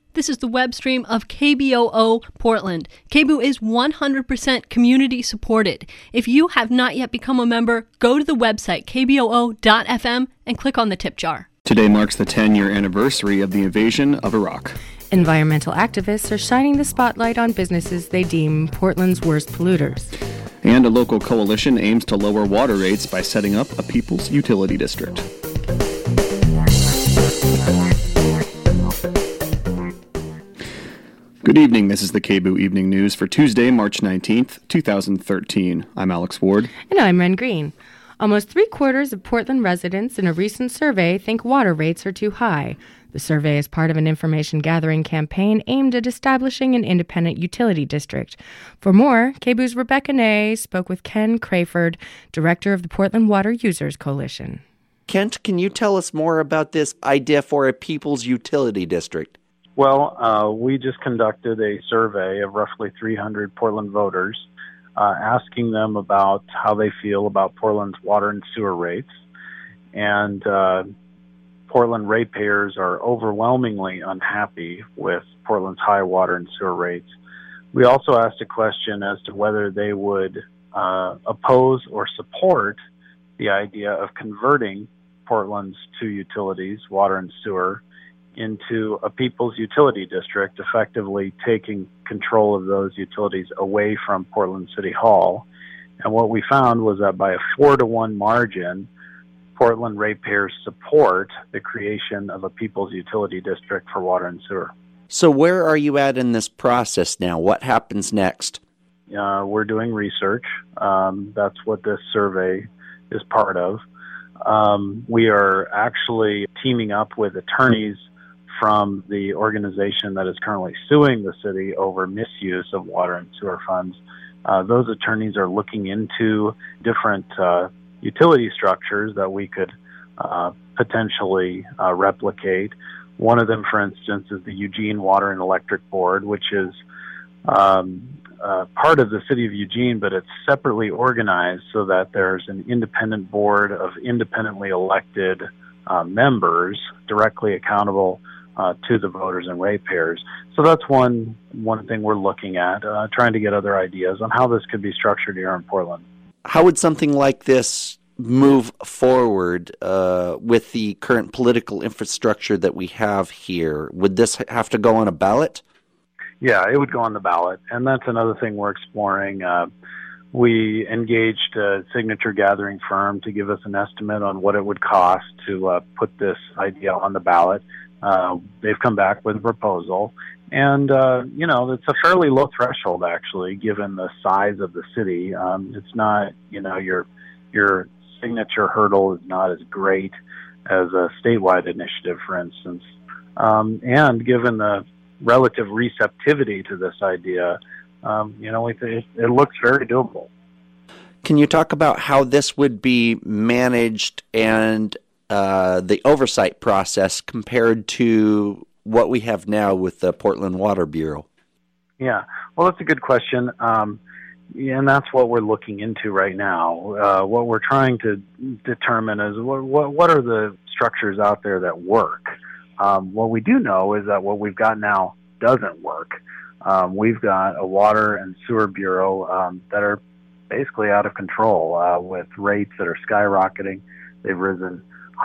This is the web stream of KBOO Portland. KBOO is 100% community supported. If you have not yet become a member, go to the website kboo.fm and click on the tip jar. Today marks the 10-year anniversary of the invasion of Iraq. Environmental activists are shining the spotlight on businesses they deem Portland's worst polluters. And a local coalition aims to lower water rates by setting up a people's utility district. Good evening, this is the KBOO Evening News for Tuesday, March 19th, 2013. I'm Alex Ward. And I'm Ren Green. Almost 3/4 of Portland residents in a recent survey think water rates are too high. The survey is part of an information-gathering campaign aimed at establishing an independent utility district. For more, KBOO's Rebecca Ney spoke with Ken Crayford, director of the Portland Water Users Coalition. Kent, can you tell us more about this idea for a people's utility district? Well, we just conducted a survey of roughly 300 Portland voters, asking them about how they feel about Portland's water and sewer rates. And Portland ratepayers are overwhelmingly unhappy with Portland's high water and sewer rates. We also asked a question as to whether they would oppose or support the idea of converting Portland's two utilities, water and sewer, into a people's utility district, effectively taking control of those utilities away from Portland City Hall. And what we found was that by a 4-to-1 margin, Portland ratepayers support the creation of a people's utility district for water and sewer. So where are you at in this process now? What happens next? We're doing research. That's what this survey is part of. We are actually teaming up with attorneys from the organization that is currently suing the city over misuse of water and sewer funds. Those attorneys are looking into different utility structures that we could potentially replicate. One of them, for instance, is the Eugene Water and Electric Board, which is part of the city of Eugene, but it's separately organized so that there's an independent board of independently elected members directly accountable to the voters and ratepayers. So that's one thing we're looking at, trying to get other ideas on how this could be structured here in Portland. How would something like this move forward with the current political infrastructure that we have here? Would this have to go on a ballot? Yeah, it would go on the ballot, and that's another thing we're exploring. We engaged a signature gathering firm to give us an estimate on what it would cost to put this idea on the ballot. They've come back with a proposal, and it's a fairly low threshold, actually, given the size of the city. It's not, your signature hurdle is not as great as a statewide initiative, for instance. And given the relative receptivity to this idea, it looks very doable. Can you talk about how this would be managed and the oversight process compared to what we have now with the Portland Water Bureau? Yeah, well, that's a good question. And that's what we're looking into right now. What we're trying to determine is what are the structures out there that work. What we do know is that what we've got now doesn't work. We've got a water and sewer bureau that are basically out of control with rates that are skyrocketing. They've risen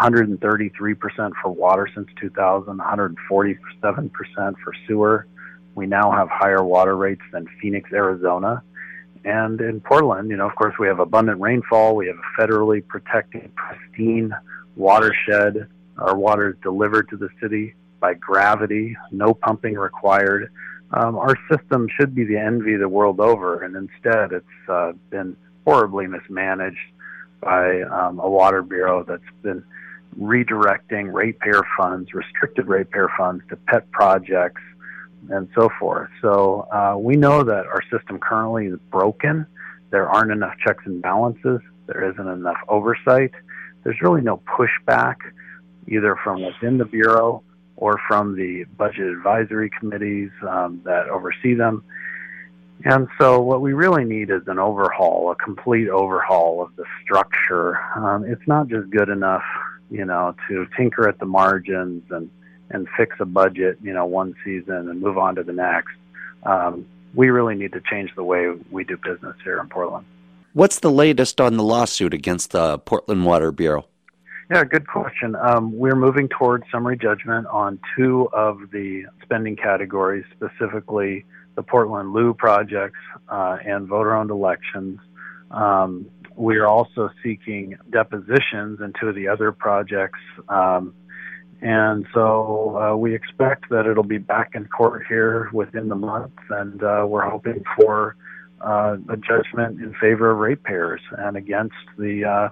133% for water since 2000, 147% for sewer. We now have higher water rates than Phoenix, Arizona. And in Portland, of course, we have abundant rainfall. We have a federally protected, pristine watershed. Our water is delivered to the city by gravity, no pumping required. Our system should be the envy of the world over, and instead it's been horribly mismanaged by a water bureau that's been redirecting ratepayer funds, restricted ratepayer funds, to pet projects and so forth. So we know that our system currently is broken. There aren't enough checks and balances. There isn't enough oversight. There's really no pushback, either from within the Bureau or from the budget advisory committees that oversee them. And so what we really need is an overhaul, a complete overhaul of the structure. It's not just good enough, to tinker at the margins and and fix a budget, one season and move on to the next. We really need to change the way we do business here in Portland. What's the latest on the lawsuit against the Portland Water Bureau? Yeah, good question. We're moving towards summary judgment on 2 of the spending categories, specifically the Portland Loo projects and voter-owned elections. We are also seeking depositions in 2 of the other projects. And so we expect that it'll be back in court here within the month, and we're hoping for a judgment in favor of ratepayers and against the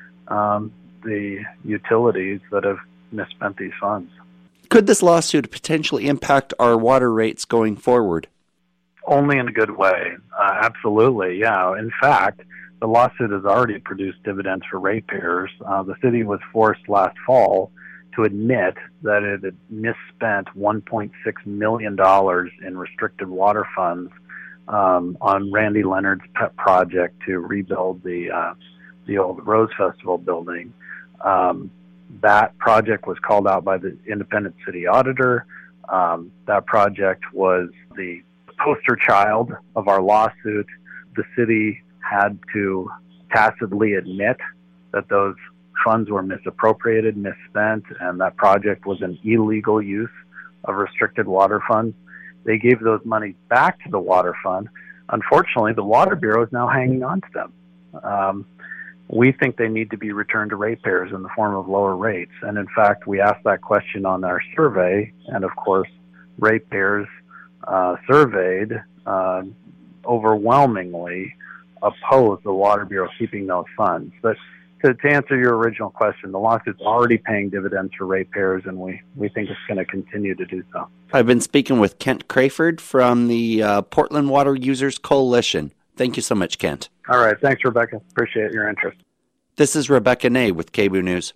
utilities that have misspent these funds. Could this lawsuit potentially impact our water rates going forward? Only in a good way. Absolutely, yeah. In fact, the lawsuit has already produced dividends for ratepayers. The city was forced last fall to admit that it had misspent $1.6 million in restricted water funds on Randy Leonard's pet project to rebuild the old Rose Festival building. That project was called out by the independent city auditor. That project was the poster child of our lawsuit. The city had to tacitly admit that those funds were misappropriated, misspent, and that project was an illegal use of restricted water funds. They gave those money back to the water fund. Unfortunately, the Water Bureau is now hanging on to them. We think they need to be returned to ratepayers in the form of lower rates. And in fact, we asked that question on our survey, and of course, ratepayers surveyed overwhelmingly oppose the Water Bureau keeping those funds. But to answer your original question, the lawsuit's already paying dividends for ratepayers, and we think it's going to continue to do so. I've been speaking with Kent Crayford from the Portland Water Users Coalition. Thank you so much, Kent. All right. Thanks, Rebecca. Appreciate your interest. This is Rebecca Ney with KBOO News.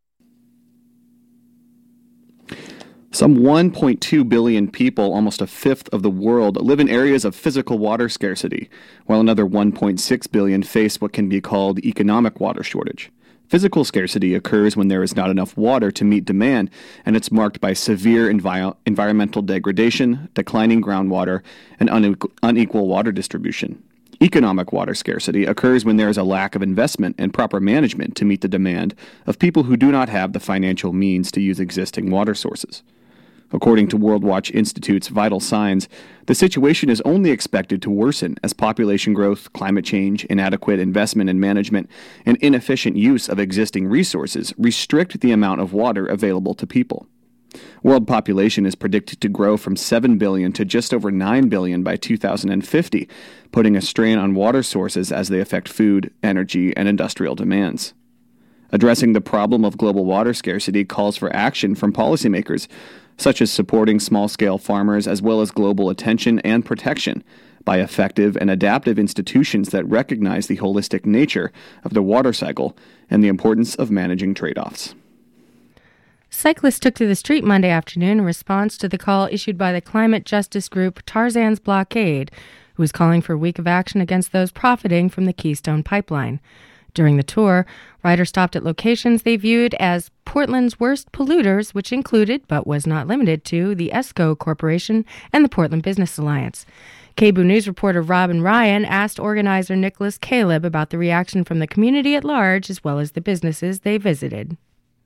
Some 1.2 billion people, almost a fifth of the world, live in areas of physical water scarcity, while another 1.6 billion face what can be called economic water shortage. Physical scarcity occurs when there is not enough water to meet demand, and it's marked by severe environmental degradation, declining groundwater, and unequal water distribution. Economic water scarcity occurs when there is a lack of investment and proper management to meet the demand of people who do not have the financial means to use existing water sources. According to World Watch Institute's Vital Signs, the situation is only expected to worsen as population growth, climate change, inadequate investment and management, and inefficient use of existing resources restrict the amount of water available to people. World population is predicted to grow from 7 billion to just over 9 billion by 2050, putting a strain on water sources as they affect food, energy, and industrial demands. Addressing the problem of global water scarcity calls for action from policymakers, such as supporting small-scale farmers as well as global attention and protection by effective and adaptive institutions that recognize the holistic nature of the water cycle and the importance of managing trade-offs. Cyclists took to the street Monday afternoon in response to the call issued by the climate justice group Tarzan's Blockade, who is calling for a week of action against those profiting from the Keystone Pipeline. During the tour, riders stopped at locations they viewed as Portland's worst polluters, which included, but was not limited to, the ESCO Corporation and the Portland Business Alliance. KBOO News reporter Robin Ryan asked organizer Nicholas Caleb about the reaction from the community at large as well as the businesses they visited.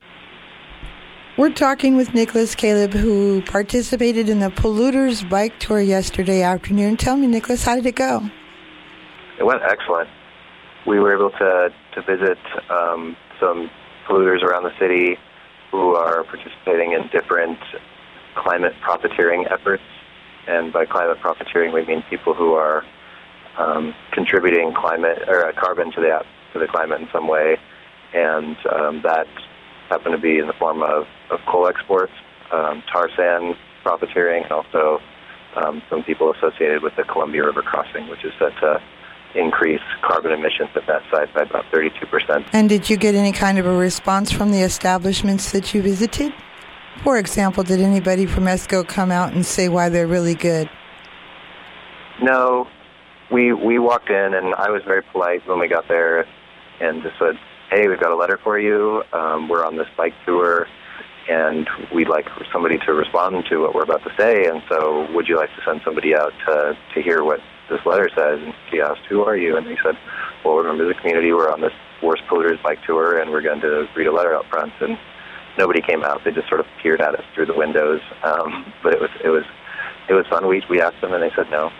We're talking with Nicholas Caleb, who participated in the Polluters Bike Tour yesterday afternoon. Tell me, Nicholas, how did it go? It went excellent. We were able to visit some polluters around the city who are participating in different climate profiteering efforts. And by climate profiteering, we mean people who are contributing carbon to the climate in some way, and that happened to be in the form of coal exports, tar sand profiteering, and also some people associated with the Columbia River crossing, which is set to increase carbon emissions at that site by about 32%. And did you get any kind of a response from the establishments that you visited? For example, did anybody from ESCO come out and say why they're really good? No. We walked in, and I was very polite when we got there and just said, hey, we've got a letter for you. We're on this bike tour, and we'd like somebody to respond to what we're about to say, and so would you like to send somebody out to hear what this letter says? And she asked, who are you? And he said, well, we're members of the community. We're on this Worst Polluters bike tour, and we're going to read a letter out front. And nobody came out. They just sort of peered at us through the windows. But it was fun. We asked them, and they said no.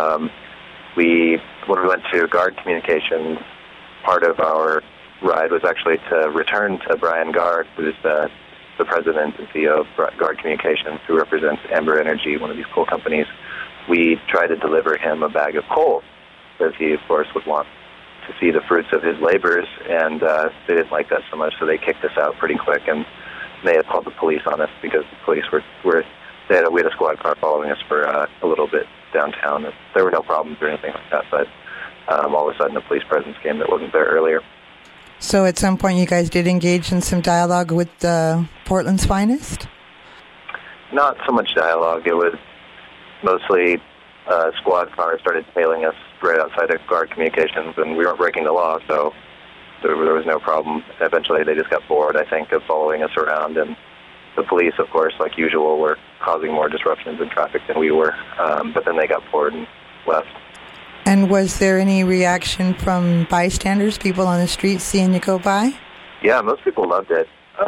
When we went to Guard Communications, part of our ride was actually to return to Brian Guard, who's the president and CEO of Guard Communications, who represents Amber Energy, one of these coal companies. We tried to deliver him a bag of coal, because he, of course, would want to see the fruits of his labors, and they didn't like that so much, so they kicked us out pretty quick, and they had called the police on us because the police we had a squad car following us for a little bit downtown. There were no problems or anything like that, but all of a sudden a police presence came that wasn't there earlier. So at some point you guys did engage in some dialogue with Portland's Finest? Not so much dialogue. It was mostly a squad car started tailing us right outside of Guard Communications, and we weren't breaking the law, so there was no problem. Eventually they just got bored, I think, of following us around, and the police, of course, like usual, were causing more disruptions in traffic than we were, but then they got bored and left. And was there any reaction from bystanders, people on the street seeing you go by? Yeah, most people loved it.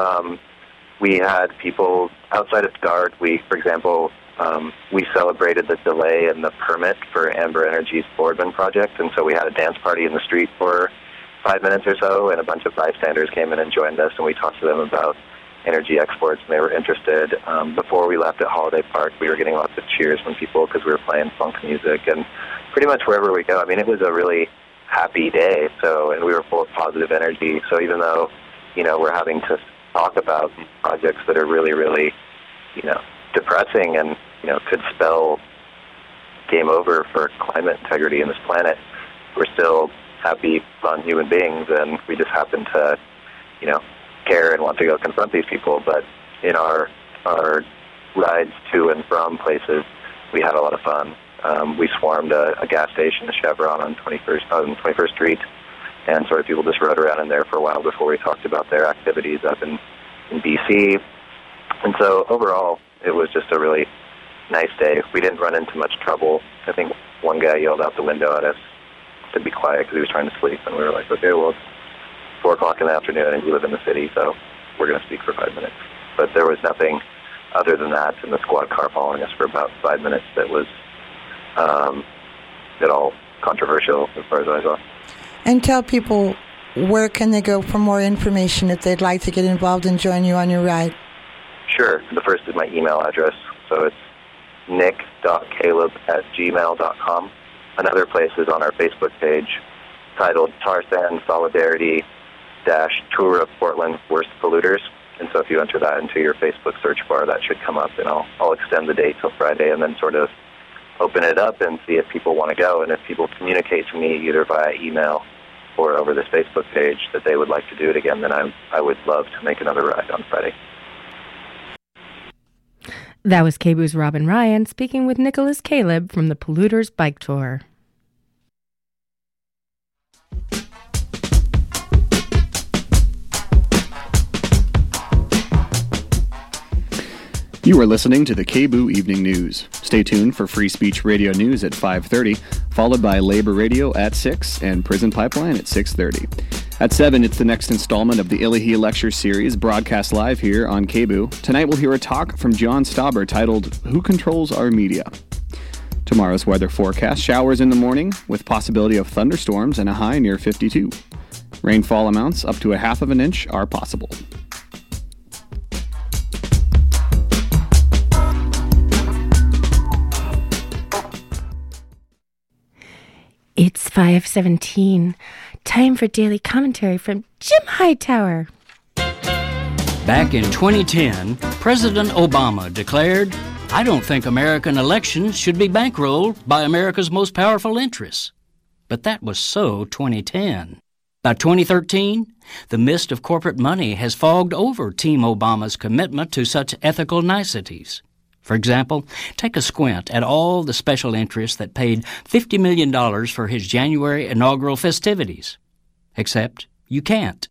We had people outside of Guard. For example, we celebrated the delay in the permit for Amber Energy's Boardman project, and so we had a dance party in the street for 5 minutes or so, and a bunch of bystanders came in and joined us, and we talked to them about energy exports, and they were interested. Before we left at Holiday Park, we were getting lots of cheers from people because we were playing funk music, and pretty much wherever we go. I mean, it was a really happy day, and we were full of positive energy. So even though, we're having to talk about projects that are really, really, depressing and, could spell game over for climate integrity in this planet, we're still happy, fun human beings, and we just happen to, care and want to go confront these people. But in our rides to and from places, we had a lot of fun. We swarmed a gas station, a Chevron on 21st Street, and sort of people just rode around in there for a while before we talked about their activities up in BC. And so overall, it was just a really nice day. We didn't run into much trouble. I think one guy yelled out the window at us to be quiet because he was trying to sleep, and we were like, okay, well, it's 4 o'clock in the afternoon and we live in the city, so we're going to speak for 5 minutes. But there was nothing other than that in the squad car following us for about 5 minutes that was at all controversial as far as I saw. And tell people, where can they go for more information if they'd like to get involved and join you on your ride? Sure. The first is my email address, so it's nick.caleb@gmail.com. Another place is on our Facebook page titled Tar Sand Solidarity Tour of Portland Worst Polluters. And so if you enter that into your Facebook search bar, that should come up, and I'll extend the date till Friday and then sort of open it up and see if people want to go. And if people communicate to me either via email or over this Facebook page that they would like to do it again, then I would love to make another ride on Friday. That was KBOO's Robin Ryan speaking with Nicholas Caleb from the Polluters Bike Tour. You are listening to the KBOO Evening News. Stay tuned for Free Speech Radio News at 5:30, followed by Labor Radio at 6 and Prison Pipeline at 6:30. At 7, it's the next installment of the Illahee Lecture Series, broadcast live here on KBOO. Tonight we'll hear a talk from John Stauber titled, Who Controls Our Media? Tomorrow's weather forecast, showers in the morning with possibility of thunderstorms and a high near 52. Rainfall amounts up to 1/2 inch are possible. It's 5:17. Time for daily commentary from Jim Hightower. Back in 2010, President Obama declared, I don't think American elections should be bankrolled by America's most powerful interests. But that was so 2010. By 2013, the mist of corporate money has fogged over Team Obama's commitment to such ethical niceties. For example, take a squint at all the special interests that paid $50 million for his January inaugural festivities. Except you can't.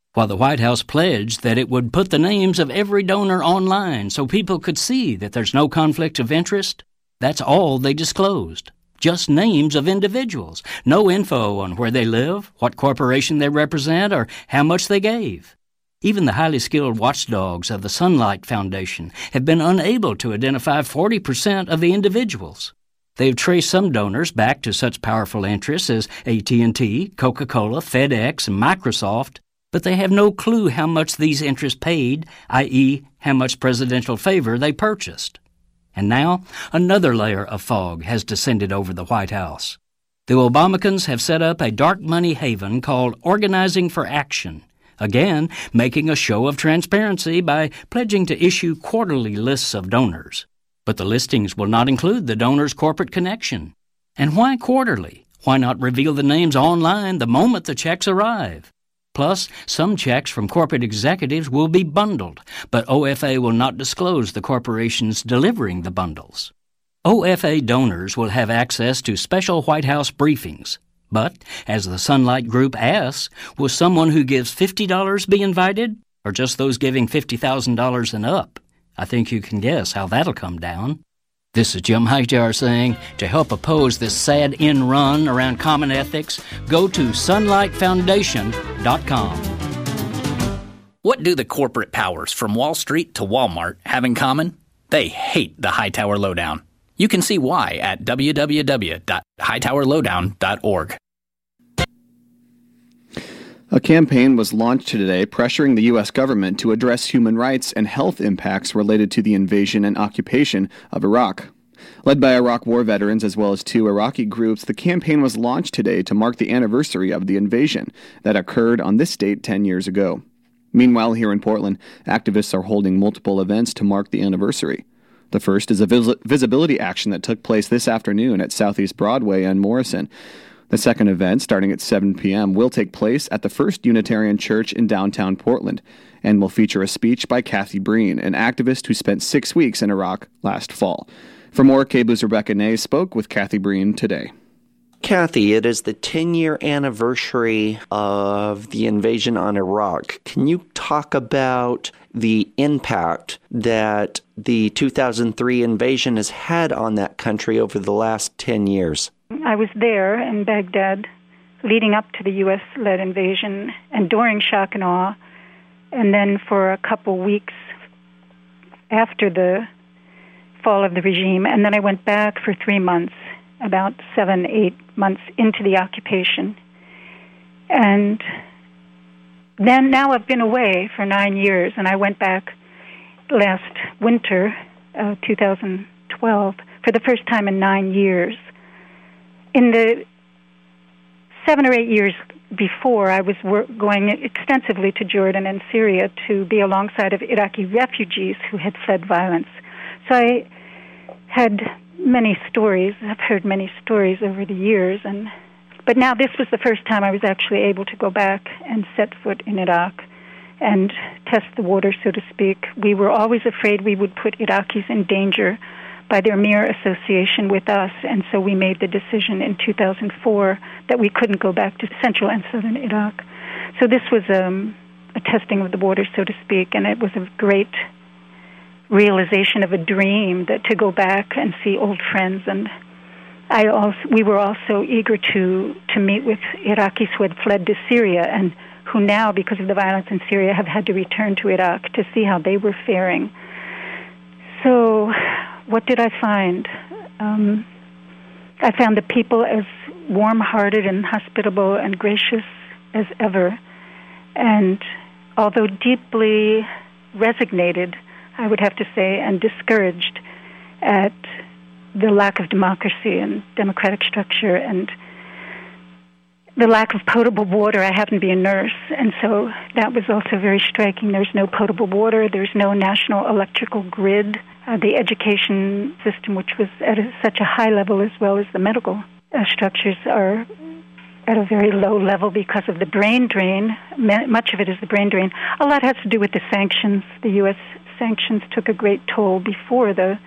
while the White House pledged that it would put the names of every donor online so people could see that there's no conflict of interest. That's all they disclosed. Just names of individuals. No info on where they live, what corporation they represent, or how much they gave. Even the highly skilled watchdogs of the Sunlight Foundation have been unable to identify 40% of the individuals. They've traced some donors back to such powerful interests as AT&T, Coca-Cola, FedEx, and Microsoft, but they have no clue how much these interests paid, i.e., how much presidential favor they purchased. And now, another layer of fog has descended over the White House. The Obamacans have set up a dark money haven called Organizing for Action, again making a show of transparency by pledging to issue quarterly lists of donors. But the listings will not include the donor's corporate connection. And why quarterly? Why not reveal the names online the moment the checks arrive? Plus, some checks from corporate executives will be bundled, but OFA will not disclose the corporations delivering the bundles. OFA donors will have access to special White House briefings. But, as the Sunlight Group asks, will someone who gives $50 be invited, or just those giving $50,000 and up? I think you can guess how that'll come down. This is Jim Hightower saying, to help oppose this sad end run around common ethics, go to sunlightfoundation.com. What do the corporate powers from Wall Street to Walmart have in common? They hate the Hightower Lowdown. You can see why at www.hightowerlowdown.org. A campaign was launched today pressuring the U.S. government to address human rights and health impacts related to the invasion and occupation of Iraq. Led by Iraq war veterans as well as 2 Iraqi groups, the campaign was launched today to mark the anniversary of the invasion that occurred on this date 10 years ago. Meanwhile, here in Portland, activists are holding multiple events to mark the anniversary. The first is a visibility action that took place this afternoon at Southeast Broadway and Morrison. The second event, starting at 7 p.m., will take place at the First Unitarian Church in downtown Portland and will feature a speech by Kathy Breen, an activist who spent 6 weeks in Iraq last fall. For more, KBOO's Rebecca Ney spoke with Kathy Breen today. Kathy, it is the 10-year anniversary of the invasion on Iraq. Can you talk about the impact that the 2003 invasion has had on that country over the last 10 years? I was there in Baghdad leading up to the U.S.-led invasion and during shock and awe, and then for a couple weeks after the fall of the regime. And then I went back for 3 months, about 7-8 months into the occupation. And then now I've been away for 9 years, and I went back last winter, 2012, for the first time in 9 years. In the 7 or 8 years before, I was going extensively to Jordan and Syria to be alongside of Iraqi refugees who had fled violence. So I had many stories. I've heard many stories over the years, but now this was the first time I was actually able to go back and set foot in Iraq and test the water, so to speak. We were always afraid we would put Iraqis in danger by their mere association with us, and so we made the decision in 2004 that we couldn't go back to central and southern Iraq. So this was a testing of the water, so to speak, and it was a great realization of a dream that to go back and see old friends. And we were also eager to meet with Iraqis who had fled to Syria and who now, because of the violence in Syria, have had to return to Iraq to see how they were faring. So what did I find? I found the people as warm-hearted and hospitable and gracious as ever. And although deeply resignated, I would have to say, and discouraged at the lack of democracy and democratic structure and the lack of potable water. I happen to be a nurse, and so that was also very striking. There's no potable water. There's no national electrical grid. The education system, which was at such a high level, as well as the medical structures, are at a very low level because of the brain drain. Much of it is the brain drain. A lot has to do with the sanctions. The U.S. sanctions took a great toll before the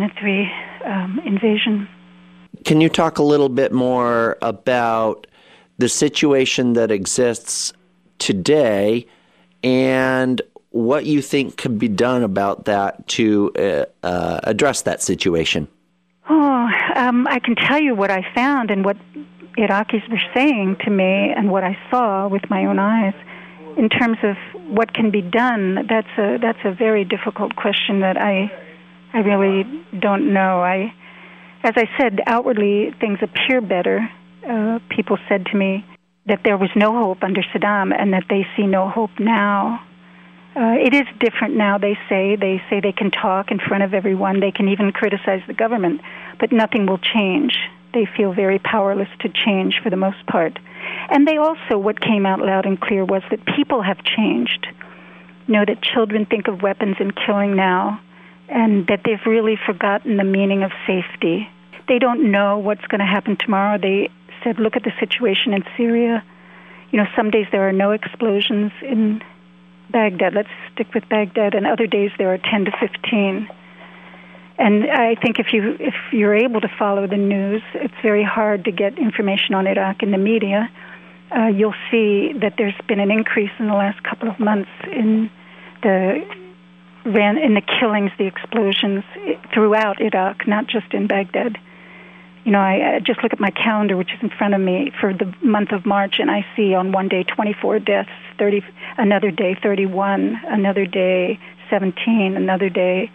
2003 invasion. Can you talk a little bit more about the situation that exists today and what you think could be done about that to address that situation. I can tell you what I found and what Iraqis were saying to me and what I saw with my own eyes. In terms of what can be done, that's a very difficult question that I really don't know. As I said, outwardly things appear better. People said to me that there was no hope under Saddam and that they see no hope now. It is different now, they say. They say they can talk in front of everyone. They can even criticize the government, but nothing will change. They feel very powerless to change for the most part. And they also, what came out loud and clear was that people have changed. You know, that children think of weapons and killing now, and that they've really forgotten the meaning of safety. They don't know what's going to happen tomorrow. They said, look at the situation in Syria. You know, some days there are no explosions in Baghdad. Let's stick with Baghdad. And other days there are 10 to 15. And I think if you're able to follow the news, it's very hard to get information on Iraq in the media. You'll see that there's been an increase in the last couple of months in the killings, the explosions throughout Iraq, not just in Baghdad. You know, I just look at my calendar, which is in front of me, for the month of March, and I see on one day 24 deaths, another day 31, another day 17, another day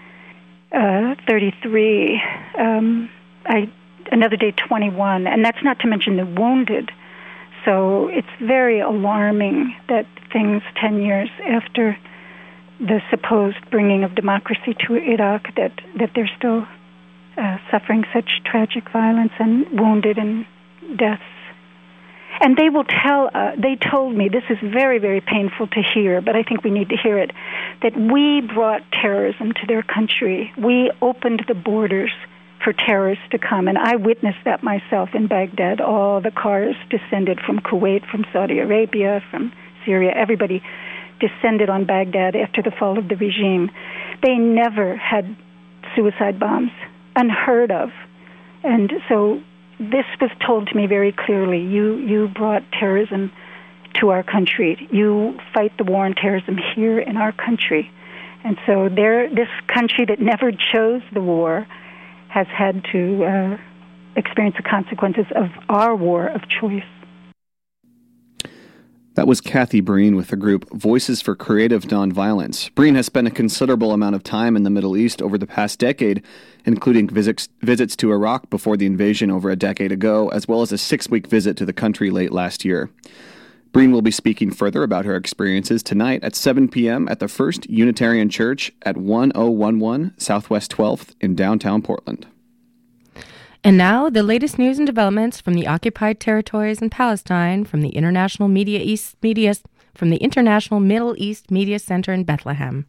33, another day 21, and that's not to mention the wounded. So it's very alarming that things 10 years after the supposed bringing of democracy to Iraq, that they're still suffering such tragic violence and wounded and deaths. And they will they told me, this is very, very painful to hear, but I think we need to hear it, that we brought terrorism to their country. We opened the borders for terrorists to come, and I witnessed that myself in Baghdad. All the cars descended from Kuwait, from Saudi Arabia, from Syria. Everybody descended on Baghdad after the fall of the regime. They never had suicide bombs, unheard of. And so this was told to me very clearly. You brought terrorism to our country. You fight the war on terrorism here in our country. And so this country that never chose the war has had to experience the consequences of our war of choice. That was Kathy Breen with the group Voices for Creative Nonviolence. Breen has spent a considerable amount of time in the Middle East over the past decade, including visits to Iraq before the invasion over a decade ago, as well as a 6-week visit to the country late last year. Breen will be speaking further about her experiences tonight at 7 p.m. at the First Unitarian Church at 1011 Southwest 12th in downtown Portland. And now, the latest news and developments from the occupied territories in Palestine from the International Middle East Media Center in Bethlehem.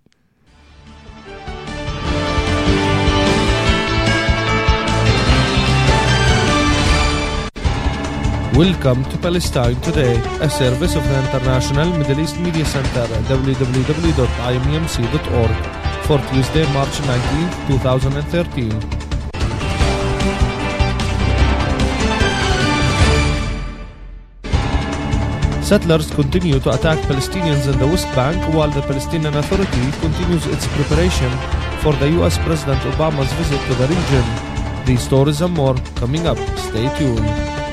Welcome to Palestine Today, a service of the International Middle East Media Center at www.imemc.org for Tuesday, March 19, 2013. Settlers continue to attack Palestinians in the West Bank while the Palestinian Authority continues its preparation for the U.S. President Obama's visit to the region. These stories and more coming up. Stay tuned.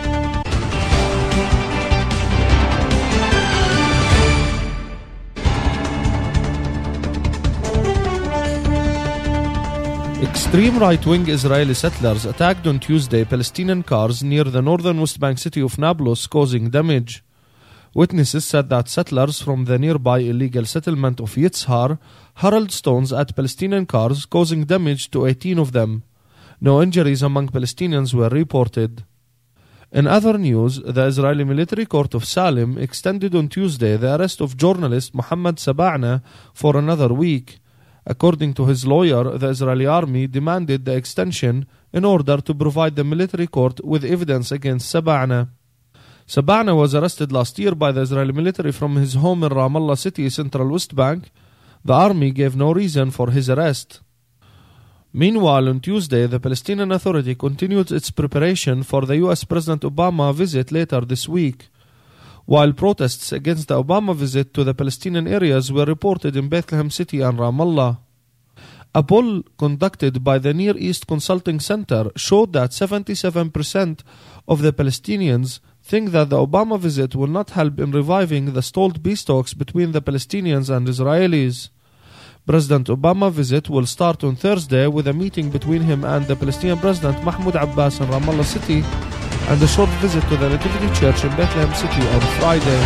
Extreme right-wing Israeli settlers attacked on Tuesday Palestinian cars near the northern West Bank city of Nablus, causing damage. Witnesses said that settlers from the nearby illegal settlement of Yitzhar hurled stones at Palestinian cars, causing damage to 18 of them. No injuries among Palestinians were reported. In other news, the Israeli military court of Salem extended on Tuesday the arrest of journalist Mohammed Saba'na for another week. According to his lawyer, the Israeli army demanded the extension in order to provide the military court with evidence against Saba'na. Saba'na was arrested last year by the Israeli military from his home in Ramallah City, central West Bank. The army gave no reason for his arrest. Meanwhile, on Tuesday, the Palestinian Authority continued its preparation for the U.S. President Obama visit later this week. while protests against the Obama visit to the Palestinian areas were reported in Bethlehem City and Ramallah. A poll conducted by the Near East Consulting Center showed that 77% of the Palestinians think that the Obama visit will not help in reviving the stalled peace talks between the Palestinians and Israelis. President Obama's visit will start on Thursday with a meeting between him and the Palestinian President Mahmoud Abbas in Ramallah City and a short visit to the Nativity Church in Bethlehem City on Friday.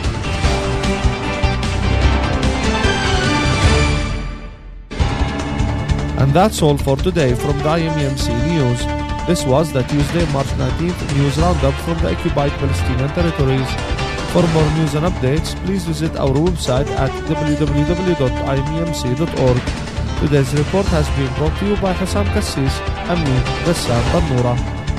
And that's all for today from the IMEMC News. This was the Tuesday, March 19th News Roundup from the occupied Palestinian territories. For more news and updates, please visit our website at www.imemc.org. Today's report has been brought to you by Hassan Kassis and me, Ghassan Bannoura.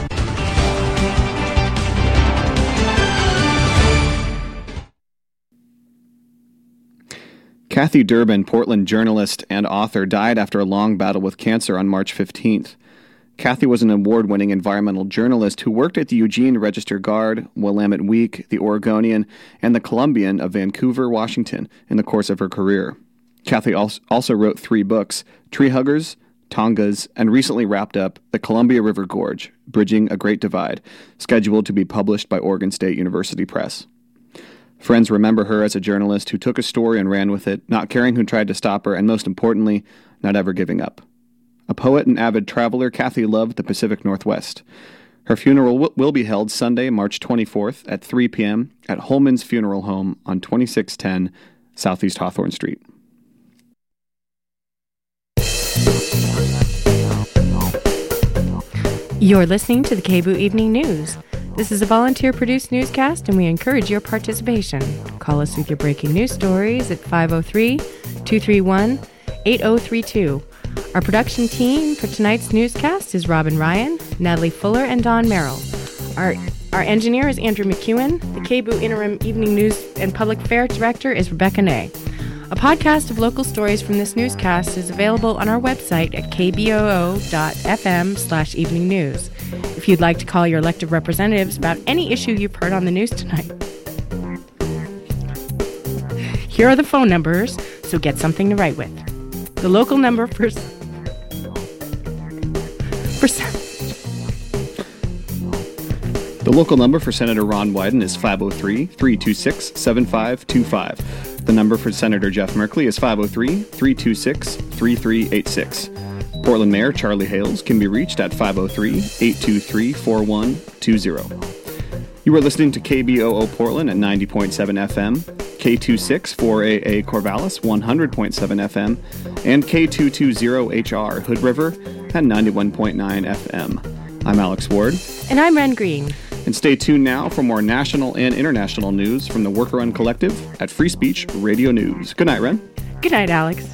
Kathy Durbin, Portland journalist and author, died after a long battle with cancer on March 15th. Kathy was an award-winning environmental journalist who worked at the Eugene Register-Guard, Willamette Week, the Oregonian, and the Columbian of Vancouver, Washington, in the course of her career. Kathy also wrote 3 books, Tree Huggers, Tongas, and recently wrapped up The Columbia River Gorge, Bridging a Great Divide, scheduled to be published by Oregon State University Press. Friends remember her as a journalist who took a story and ran with it, not caring who tried to stop her, and most importantly, not ever giving up. A poet and avid traveler, Kathy loved the Pacific Northwest. Her funeral will be held Sunday, March 24th at 3 p.m. at Holman's Funeral Home on 2610 Southeast Hawthorne Street. You're listening to the KBOO Evening News. This is a volunteer-produced newscast, and we encourage your participation. Call us with your breaking news stories at 503-231-8032. Our production team for tonight's newscast is Robin Ryan, Natalie Fuller, and Don Merrill. Our engineer is Andrew McEwen. The KBOO Interim Evening News and Public Affairs Director is Rebecca Ney. A podcast of local stories from this newscast is available on our website at kboo.fm/evening news. If you'd like to call your elected representatives about any issue you've heard on the news tonight, here are the phone numbers, so get something to write with. The local number for The local number for Senator Ron Wyden is 503-326-7525. The number for Senator Jeff Merkley is 503-326-3386. Portland Mayor Charlie Hales can be reached at 503-823-4120. You are listening to KBOO Portland at 90.7 FM, K26-4AA Corvallis 100.7 FM, and K220HR Hood River at 91.9 FM. I'm Alex Ward. And I'm Ren Green. And stay tuned now for more national and international news from the Worker Run Collective at Free Speech Radio News. Good night, Ren. Good night, Alex.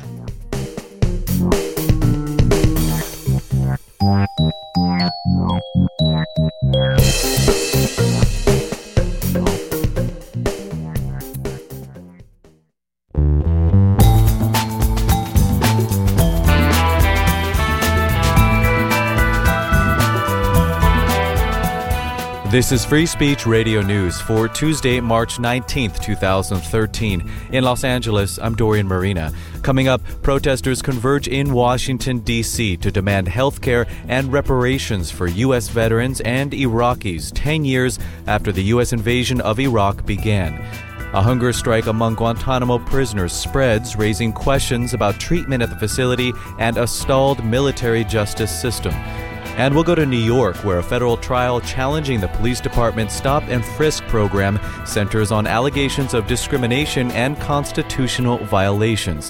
This is Free Speech Radio News for Tuesday, March 19th, 2013. In Los Angeles, I'm Dorian Marina. Coming up, protesters converge in Washington, D.C. to demand health care and reparations for U.S. veterans and Iraqis 10 years after the U.S. invasion of Iraq began. A hunger strike among Guantanamo prisoners spreads, raising questions about treatment at the facility and a stalled military justice system. And we'll go to New York, where a federal trial challenging the police department's stop and frisk program centers on allegations of discrimination and constitutional violations.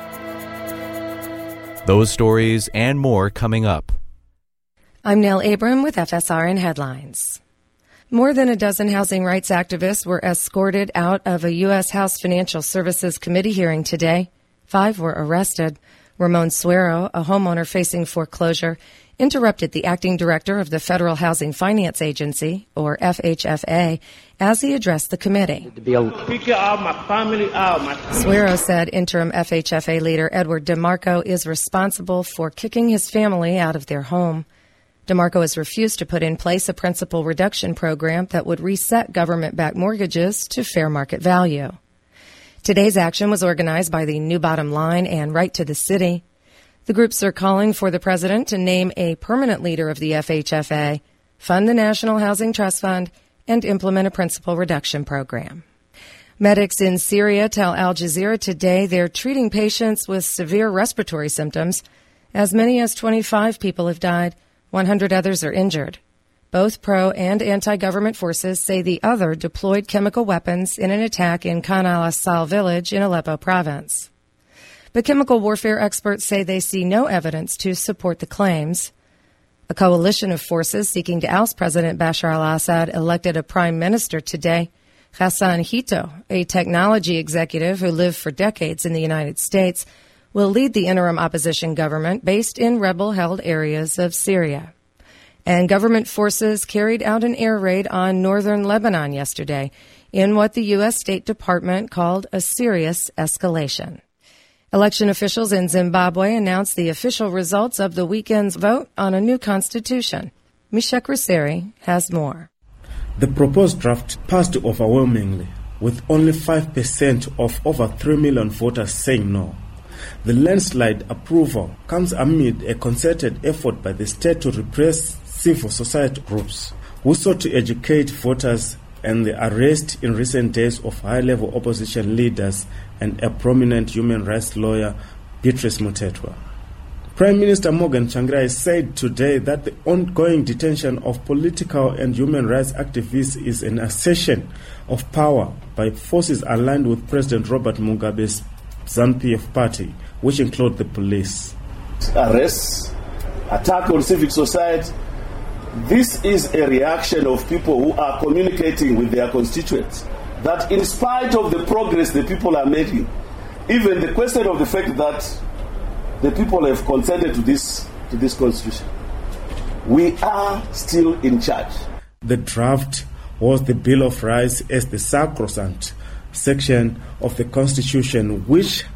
Those stories and more coming up. I'm Nell Abram with FSRN Headlines. More than a dozen housing rights activists were escorted out of a U.S. House Financial Services Committee hearing today. 5 were arrested. Ramon Suero, a homeowner facing foreclosure, interrupted the acting director of the Federal Housing Finance Agency, or FHFA, as he addressed the committee. Suero said interim FHFA leader Edward DeMarco is responsible for kicking his family out of their home. DeMarco has refused to put in place a principal reduction program that would reset government-backed mortgages to fair market value. Today's action was organized by the New Bottom Line and Right to the City. The groups are calling for the president to name a permanent leader of the FHFA, fund the National Housing Trust Fund, and implement a principal reduction program. Medics in Syria tell Al Jazeera today they're treating patients with severe respiratory symptoms. As many as 25 people have died. 100 others are injured. Both pro- and anti-government forces say the other deployed chemical weapons in an attack in Khan al-Assal village in Aleppo province. But chemical warfare experts say they see no evidence to support the claims. A coalition of forces seeking to oust President Bashar al-Assad elected a prime minister today. Hassan Hito, a technology executive who lived for decades in the United States, will lead the interim opposition government based in rebel-held areas of Syria. And government forces carried out an air raid on northern Lebanon yesterday in what the U.S. State Department called a serious escalation. Election officials in Zimbabwe announced the official results of the weekend's vote on a new constitution. Mishek Ruseri has more. The proposed draft passed overwhelmingly, with only 5% of over 3 million voters saying no. The landslide approval comes amid a concerted effort by the state to repress civil society groups who sought to educate voters, and the arrest in recent days of high-level opposition leaders and a prominent human rights lawyer, Beatrice Mutetwa. Prime Minister Morgan Tsvangirai said today that the ongoing detention of political and human rights activists is an assertion of power by forces aligned with President Robert Mugabe's ZANU-PF party, which include the police. Arrests, attack on civic society. This is a reaction of people who are communicating with their constituents, that in spite of the progress the people are making, even the question of the fact that the people have consented to this constitution, we are still in charge. The draft was the Bill of Rights as the sacrosanct section of the Constitution, which